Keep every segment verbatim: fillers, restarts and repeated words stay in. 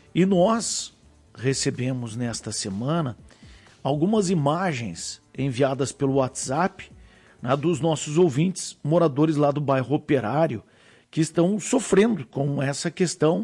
E nós recebemos nesta semana algumas imagens enviadas pelo WhatsApp, né, dos nossos ouvintes, moradores lá do bairro Operário, que estão sofrendo com essa questão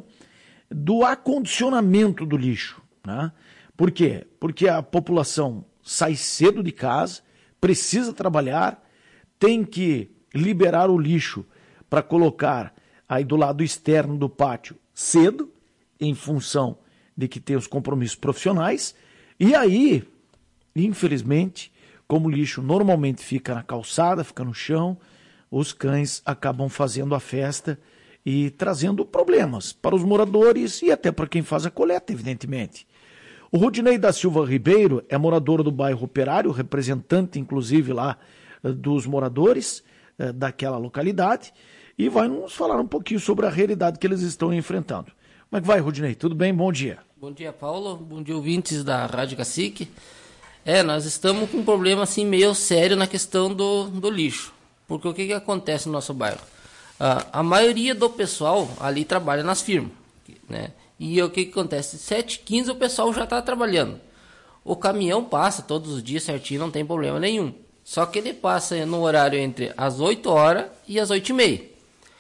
do acondicionamento do lixo. Né? Por quê? Porque a população sai cedo de casa, precisa trabalhar, tem que liberar o lixo para colocar aí do lado externo do pátio cedo, em função de que tem os compromissos profissionais, e aí, infelizmente, como o lixo normalmente fica na calçada, fica no chão, os cães acabam fazendo a festa e trazendo problemas para os moradores e até para quem faz a coleta, evidentemente. O Rudinei da Silva Ribeiro é morador do bairro Operário, representante inclusive lá dos moradores eh, daquela localidade, e vai nos falar um pouquinho sobre a realidade que eles estão enfrentando. Como é que vai, Rudinei? Tudo bem? Bom dia. Bom dia, Paulo. Bom dia, ouvintes da Rádio Cacique. É, nós estamos com um problema assim meio sério na questão do, do lixo. Porque o que, que acontece no nosso bairro? Ah, a maioria do pessoal ali trabalha nas firmas, né? E o que, que acontece? sete e quinze o pessoal já está trabalhando. O caminhão passa todos os dias certinho, não tem problema nenhum. Só que ele passa no horário entre as oito horas e as oito e meia.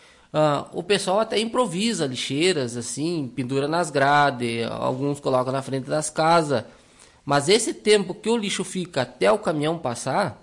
Uh, o pessoal até improvisa lixeiras, assim, pendura nas grades, alguns colocam na frente das casas. Mas esse tempo que o lixo fica até o caminhão passar,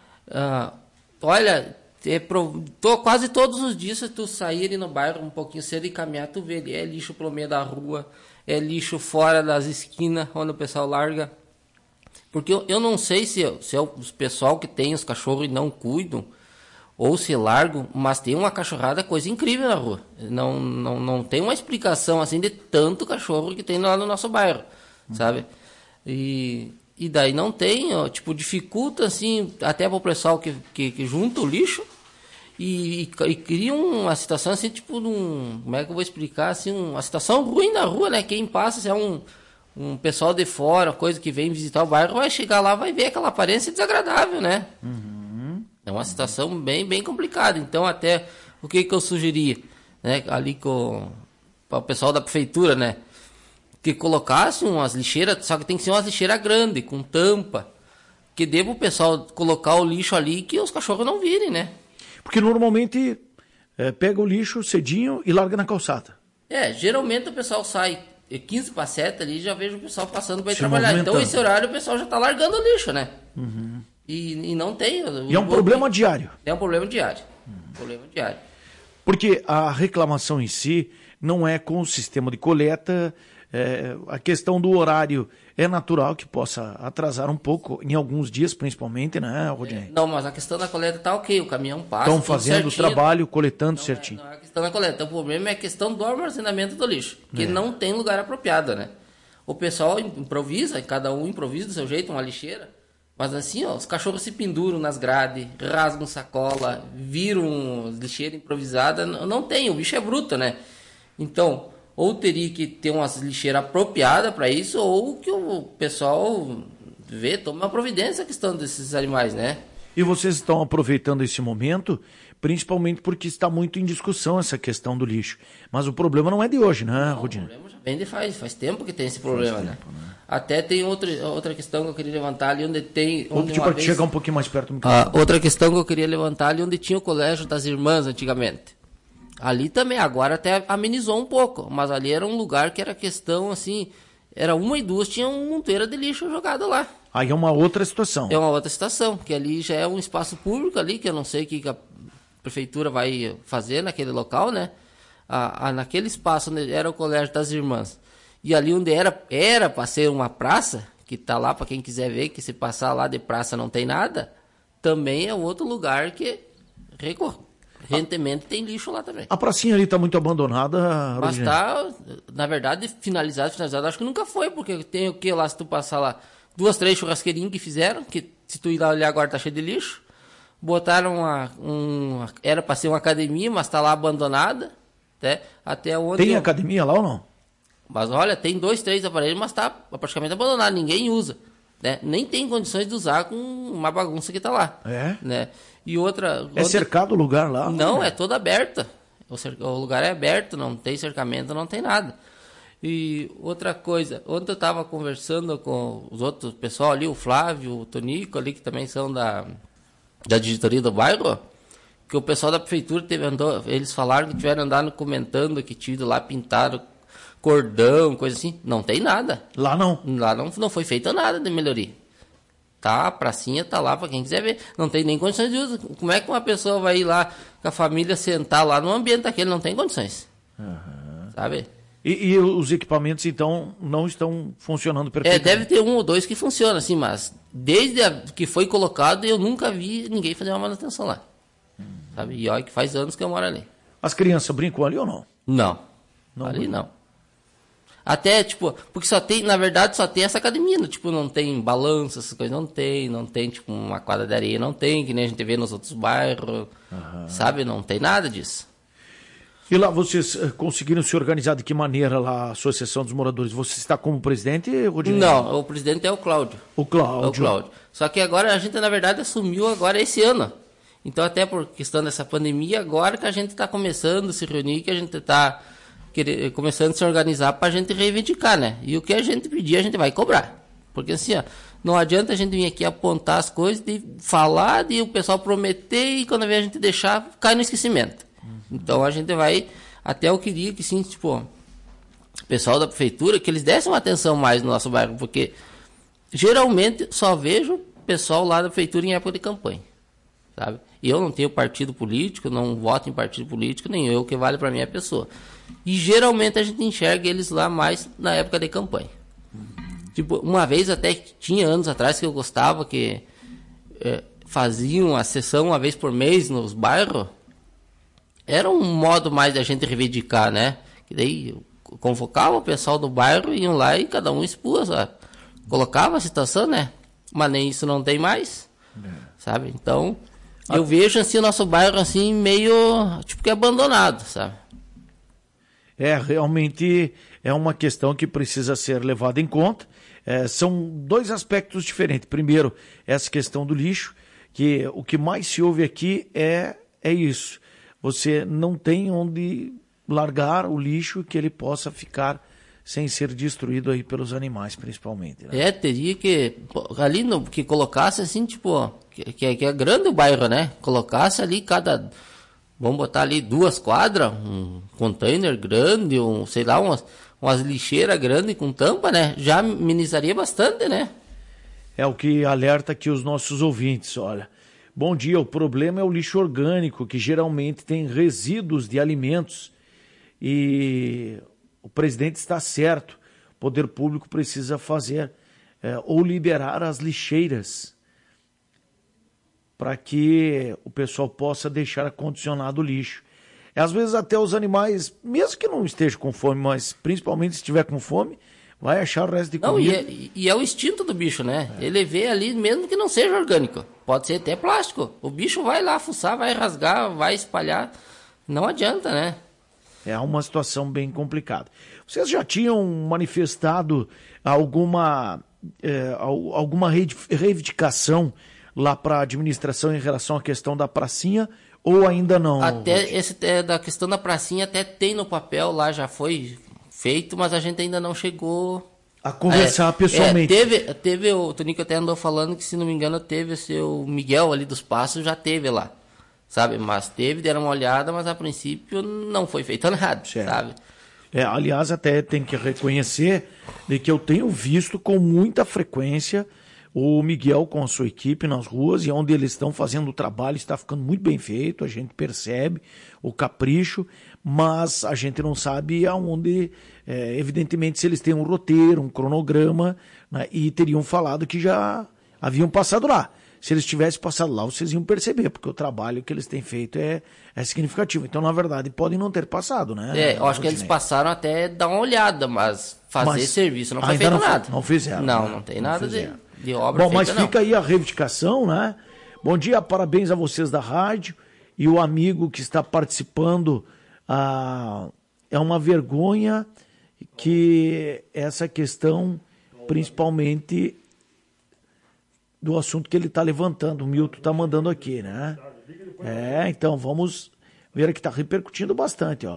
uh, olha, é pro, tô, quase todos os dias, se tu sair ali no bairro um pouquinho cedo e caminhar, tu vê ali, é lixo pelo meio da rua, é lixo fora das esquinas, onde o pessoal larga. Porque eu, eu não sei se, se é o pessoal que tem os cachorros e não cuidam, ou se largam, mas tem uma cachorrada, coisa incrível na rua. Não, não, não tem uma explicação assim de tanto cachorro que tem lá no nosso bairro, uhum. sabe? E, e daí não tem, ó, tipo, dificulta assim, até para o pessoal que, que, que junta o lixo e, e, e cria uma situação assim, tipo, um, como é que eu vou explicar, assim, uma situação ruim na rua, né? Quem passa, se é um, um pessoal de fora, coisa que vem visitar o bairro, vai chegar lá, vai ver aquela aparência desagradável, né? Uhum. É uma situação bem, bem complicada. Então, até o que, que eu sugeri, né, ali com, com o pessoal da prefeitura, né, que colocasse umas lixeiras, só que tem que ser umas lixeiras grandes, com tampa, que dê para o pessoal colocar o lixo ali que os cachorros não virem, né? Porque normalmente é, pega o lixo cedinho e larga na calçada. É, geralmente o pessoal sai quinze para sete ali, já vejo o pessoal passando para ir trabalhar. Então, esse horário o pessoal já está largando o lixo, né? Uhum. E, e não tem... E é um problema diário. É um problema diário. Hum. Problema diário. Porque a reclamação em si não é com o sistema de coleta, é, a questão do horário é natural que possa atrasar um pouco, em alguns dias principalmente, né, Rodinei? É, não, mas a questão da coleta tá ok, o caminhão passa... Estão fazendo o trabalho, coletando não certinho. É, não é a questão da coleta, o problema é a questão do armazenamento do lixo, que é. não tem lugar apropriado, né? O pessoal improvisa, cada um improvisa do seu jeito, uma lixeira, mas assim, ó, os cachorros se penduram nas grades, rasgam sacola, viram lixeira improvisada, não tem, o bicho é bruto, né? Então, ou teria que ter umas lixeiras apropriadas para isso, ou que o pessoal vê, toma uma providência a questão desses animais, né? E vocês estão aproveitando esse momento, principalmente porque está muito em discussão essa questão do lixo. Mas o problema não é de hoje, né, Rodinei? O problema já vem de faz, faz tempo que tem esse problema, tempo, né? né? Até tem outra, outra questão que eu queria levantar ali, onde tem... Onde tipo, vez... chegar um pouquinho mais perto do microfone. Ah, outra questão que eu queria levantar ali, onde tinha o colégio das irmãs antigamente. Ali também, agora até amenizou um pouco, mas ali era um lugar que era questão, assim, era uma e duas, tinha uma monteira de lixo jogada lá. Aí é uma outra situação. É uma outra situação, que ali já é um espaço público ali, que eu não sei o que a prefeitura vai fazer naquele local, né? Ah, ah, naquele espaço onde era o colégio das irmãs. E ali onde era era para ser uma praça, que tá lá para quem quiser ver, que se passar lá de praça não tem nada, também é outro lugar que recorrentemente ah, tem lixo lá também. A pracinha ali tá muito abandonada, mas tá, na verdade, finalizado, finalizado, acho que nunca foi, porque tem o que lá, se tu passar lá, duas, três churrasqueirinhas que fizeram, que se tu ir lá olhar agora tá cheio de lixo, botaram uma, um, era para ser uma academia, mas tá lá abandonada, né? Até onde tem eu... academia lá ou não? Mas olha, tem dois, três aparelhos, mas tá praticamente abandonado, ninguém usa, né? Nem tem condições de usar com uma bagunça que tá lá. É? Né? E outra... É outra... cercado o lugar lá? Não, é toda aberta. O, cer... o lugar é aberto, não tem cercamento, não tem nada. E outra coisa, ontem eu estava conversando com os outros pessoal ali, o Flávio, o Tonico ali, que também são da, da digitoria do bairro, que o pessoal da prefeitura teve andou, eles falaram que tiveram andando comentando que tinha ido lá pintaram cordão, coisa assim. Não tem nada. Lá não? Lá não, não foi feito nada de melhoria. Tá, a pracinha tá lá para quem quiser ver. Não tem nem condições de uso. Como é que uma pessoa vai ir lá com a família sentar lá no ambiente daquele? Não tem condições. Uhum. Sabe? E, e os equipamentos, então, não estão funcionando É, perfeitamente? deve ter um ou dois que funcionam, assim, mas desde a, que foi colocado, eu nunca vi ninguém fazer uma manutenção lá. Hum. Sabe? E olha que faz anos que eu moro ali. As crianças brincam ali ou não? Não. não ali brincam. não. Até, tipo, porque só tem, na verdade, só tem essa academia, né? Tipo, não tem balanço, essas coisas não tem, não tem, tipo, uma quadra de areia, não tem, que nem a gente vê nos outros bairros, uhum. Sabe? Não tem nada disso. E lá vocês conseguiram se organizar de que maneira lá a Associação dos Moradores? Você está como presidente, Rodinei? Não, o presidente é o Cláudio. O Cláudio. É o Cláudio. Só que agora a gente, na verdade, assumiu agora esse ano. Então, até por questão dessa pandemia, agora que a gente está começando a se reunir, que a gente está começando a se organizar para a gente reivindicar, né? E o que a gente pedir, a gente vai cobrar. Porque assim, ó, não adianta a gente vir aqui apontar as coisas, de falar, de o pessoal prometer e quando vem a gente deixar, cai no esquecimento. Então a gente vai, até eu queria que sim, tipo, o pessoal da prefeitura, que eles dessem uma atenção mais no nosso bairro, porque geralmente só vejo o pessoal lá da prefeitura em época de campanha, sabe? E eu não tenho partido político, não voto em partido político, nem eu, o que vale para mim é a pessoa. E geralmente a gente enxerga eles lá mais na época de campanha. Tipo, uma vez até tinha anos atrás que eu gostava que é, faziam a sessão uma vez por mês nos bairros. Era um modo mais da gente reivindicar, né? Que daí convocava o pessoal do bairro, iam lá e cada um expôs, sabe? Colocava a situação, né? Mas nem isso não tem mais, é. Sabe? Então, eu ah. vejo assim o nosso bairro assim meio, tipo, que abandonado, sabe? É, realmente é uma questão que precisa ser levada em conta. É, são dois aspectos diferentes. Primeiro, essa questão do lixo, que o que mais se ouve aqui é, é isso. Você não tem onde largar o lixo que ele possa ficar sem ser destruído aí pelos animais, principalmente. Né? É, teria que, ali no, que colocasse assim, tipo, que, que é grande o bairro, né? Colocasse ali cada, vamos botar ali duas quadras, um container grande, um, sei lá, umas, umas lixeiras grandes com tampa, né? Já amenizaria bastante, né? É o que alerta aqui os nossos ouvintes, olha. Bom dia, o problema é o lixo orgânico, que geralmente tem resíduos de alimentos e o presidente está certo, o poder público precisa fazer é, ou liberar as lixeiras para que o pessoal possa deixar acondicionado o lixo. E, às vezes até os animais, mesmo que não estejam com fome, mas principalmente se estiver com fome, vai achar o resto de comida. Não, e, é, e é o instinto do bicho, né? É. Ele vê ali, mesmo que não seja orgânico. Pode ser até plástico. O bicho vai lá fuçar, vai rasgar, vai espalhar. Não adianta, né? É uma situação bem complicada. Vocês já tinham manifestado alguma, é, alguma reivindicação lá para a administração em relação à questão da pracinha ou ainda não? Até esse é, da questão da pracinha até tem no papel lá, já foi feito, mas a gente ainda não chegou a conversar é, pessoalmente. É, teve, teve, o Tonico até andou falando que, se não me engano, teve o seu Miguel ali dos Passos, já teve lá, sabe? Mas teve, deram uma olhada, mas a princípio não foi feito nada, certo. Sabe? É, aliás, até tem que reconhecer de que eu tenho visto com muita frequência o Miguel com a sua equipe nas ruas, e onde eles estão fazendo o trabalho está ficando muito bem feito, a gente percebe o capricho, mas a gente não sabe aonde, é, evidentemente, se eles têm um roteiro, um cronograma, né, e teriam falado que já haviam passado lá. Se eles tivessem passado lá, vocês iam perceber, porque o trabalho que eles têm feito é, é significativo. Então, na verdade, podem não ter passado, né? É, eu acho que eles passaram até dar uma olhada, mas fazer mas serviço não foi feito não nada. Foi, não fizeram. Não, né? não tem não nada de, de obra Bom, feita, mas fica não. aí a reivindicação, né? Bom dia, parabéns a vocês da rádio e o amigo que está participando. Ah, é uma vergonha que essa questão, principalmente do assunto que ele está levantando, o Milton está mandando aqui, né? É, então vamos ver que está repercutindo bastante, ó.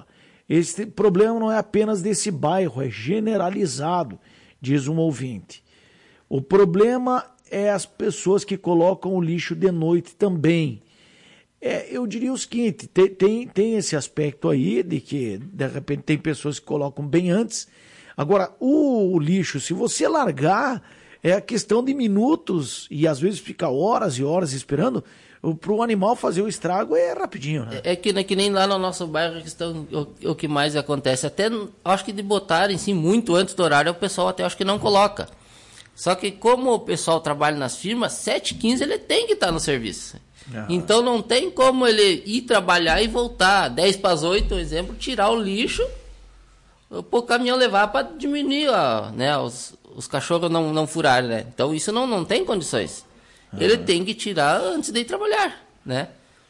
esse problema não é apenas desse bairro, é generalizado, diz um ouvinte. O problema é as pessoas que colocam o lixo de noite também. É, eu diria o seguinte, tem, tem, tem esse aspecto aí de que, de repente, tem pessoas que colocam bem antes. Agora, o, o lixo, se você largar, é a questão de minutos e às vezes fica horas e horas esperando, para o animal fazer o estrago é rapidinho, né? É que, né, que nem lá no nosso bairro a questão, o, o que mais acontece, até acho que de botarem sim, muito antes do horário, o pessoal até acho que não coloca. Só que como o pessoal trabalha nas firmas, sete e quinze ele tem que estar no serviço. Ah. Então não tem como ele ir trabalhar e voltar dez para as oito, por exemplo, tirar o lixo, para o caminhão levar para diminuir, ó, né, os, os cachorros não, não furarem, né? Então isso não, não tem condições. Ah. Ele tem que tirar antes de ir trabalhar, né?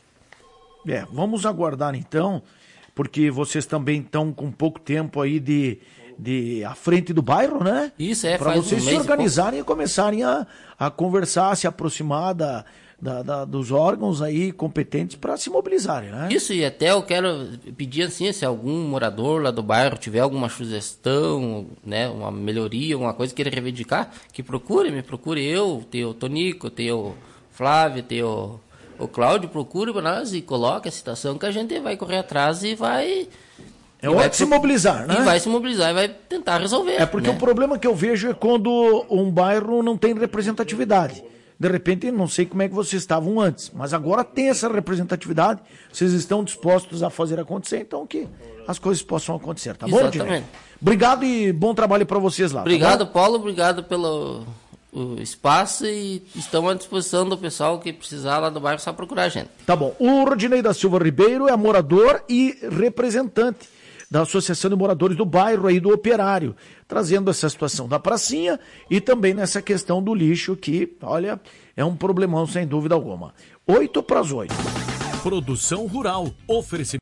É, vamos aguardar então, porque vocês também estão com pouco tempo aí de... de à frente do bairro, né? Isso, é. Para vocês um se organizarem e, e começarem a, a conversar, se aproximar da, da, da, dos órgãos aí competentes para se mobilizarem, né? Isso, e até eu quero pedir assim, se algum morador lá do bairro tiver alguma sugestão, né, uma melhoria, alguma coisa que ele reivindicar, que procure, me procure eu, tem o Tonico, tem o Flávio, tem o, o Cláudio, procure para nós e coloque a situação que a gente vai correr atrás e vai... É hora de se mobilizar, né? E vai se mobilizar e vai tentar resolver. É porque, né, o problema que eu vejo é quando um bairro não tem representatividade. De repente, não sei como é que vocês estavam antes, mas agora tem essa representatividade, vocês estão dispostos a fazer acontecer, então que as coisas possam acontecer, tá bom, Exatamente. Direi? Obrigado e bom trabalho para vocês lá. Obrigado, tá Paulo, obrigado pelo o espaço e estamos à disposição do pessoal que precisar lá do bairro, só procurar a gente. Tá bom. O Rodinei da Silva Ribeiro é morador e representante da Associação de Moradores do Bairro aí do Operário, trazendo essa situação da pracinha e também nessa questão do lixo que, olha, é um problemão sem dúvida alguma. Oito para as oito. Produção Rural, oferecimento.